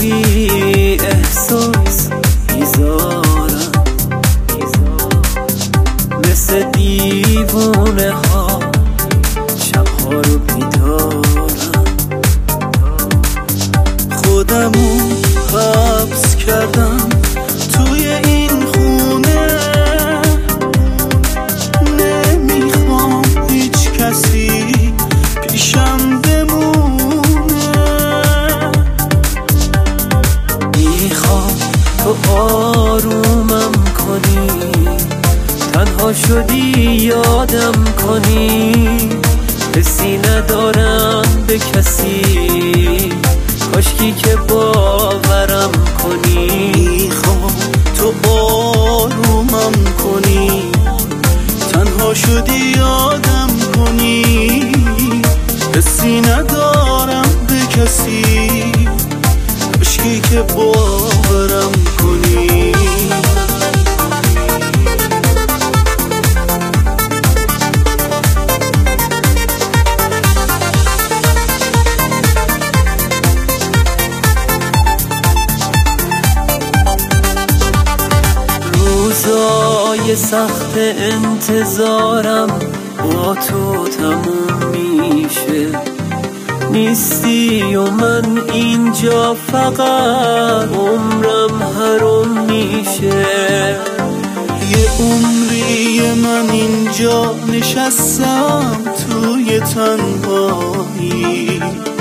بی احساس میذارم، مثل دیوونه ها شبها رو بیدارم. خودمو حبس کردم توی این خونه، نمیخوام هیچ کسی پیشم بمونه. میخوام تو آرومم کنی، تنها شدی یادم کنی، حسی ندارم به کسی، کاشکی که باورم کنی. میخوام تو آرومم کنی، تنها شدی یادم کنی، حسی ندارم به کسی، کاشکی که باورم کنی. روزای سخت انتظارم با تو تموم میشه، نیستی و من اینجا فقط عمرم حرام میشه. یه عمری من اینجا نشستم توی تنهایی،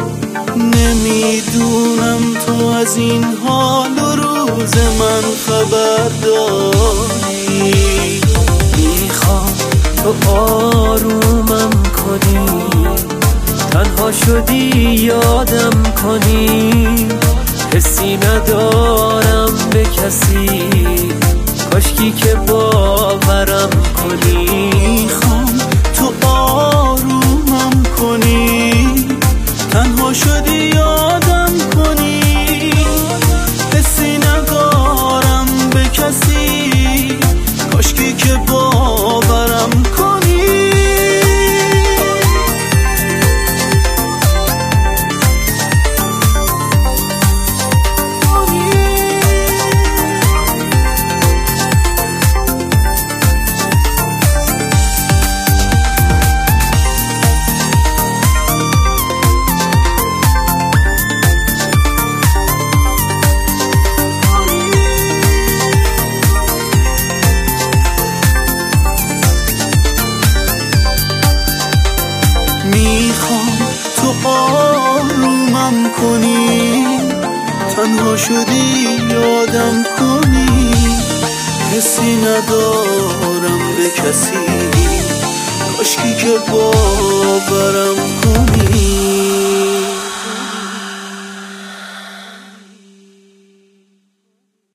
نمیدونم تو از این حال و روز من خبر داری. میخوام تو آرومم کنی، تنها شدی یادم کنی، حسی ندارم به کسی، کاشکی که باورم کنی. میخوام تو آرومم کنی، تنها شدی یادم کنی، حسی ندارم به کسی، کاشکی که باورم کنی. میخوام تو آرومم کنی، تنها شدی یادم کنی، حسی ندارم به کسی، کاشکی که باورم کنی.